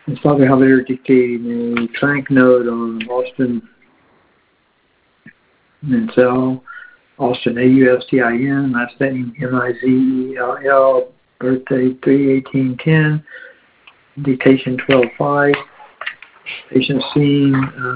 It's Dr. Halbeder dictating a crank note on Austin Menzel, Austin, A-U-S-T-I-N, last name M-I-Z-E-L-L, birthday 3/18/10, dictation 12/5, patient seen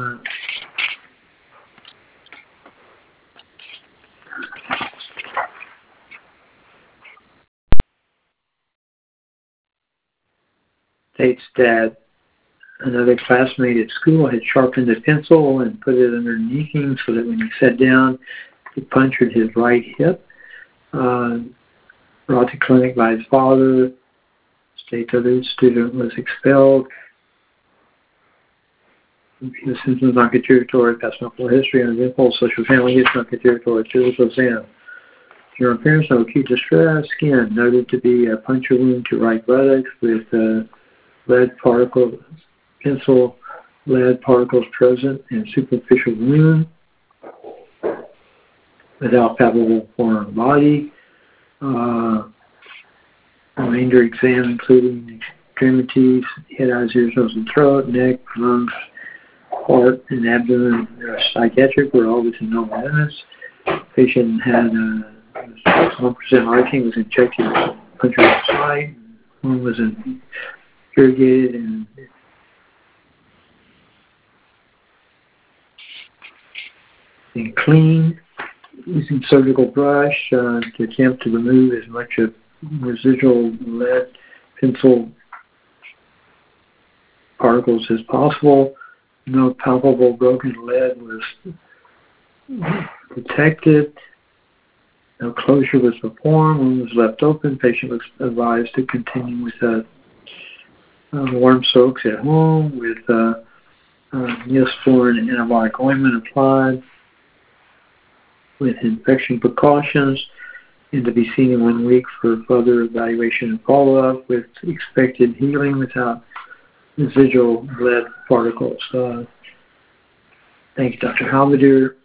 states that another classmate at school had sharpened a pencil and put it underneath him so that when he sat down, he punctured his right hip. Brought to clinic by his father. States that the student was expelled. The symptoms non-contributory, past medical history, uneventful, social family history, non-contributory, physical exam. General appearance, no acute distress. Skin noted to be a puncture wound to right buttocks with lead particle, pencil lead particles present in superficial wound without palpable foreign body. Remainder exam including extremities, head, eyes, ears, nose, and throat, neck, lungs, heart, and abdomen. Psychiatric were all within normal limits. Patient had 1% arcing, was injected with puncture site. Wound was irrigated and cleaned using surgical brush to attempt to remove as much of residual lead pencil particles as possible. No palpable broken lead was detected. No closure was performed. Wound was left open. Patient was advised to continue with warm soaks at home with Neosporin and antibiotic ointment applied with infection precautions, and to be seen in 1 week for further evaluation and follow-up with expected healing without residual lead particles. Thank you, Dr. Halbeder.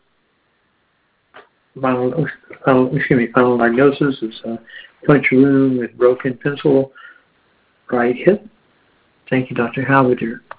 Final diagnosis is a puncture wound with broken pencil, right hip. Thank you, Dr. Halbeder.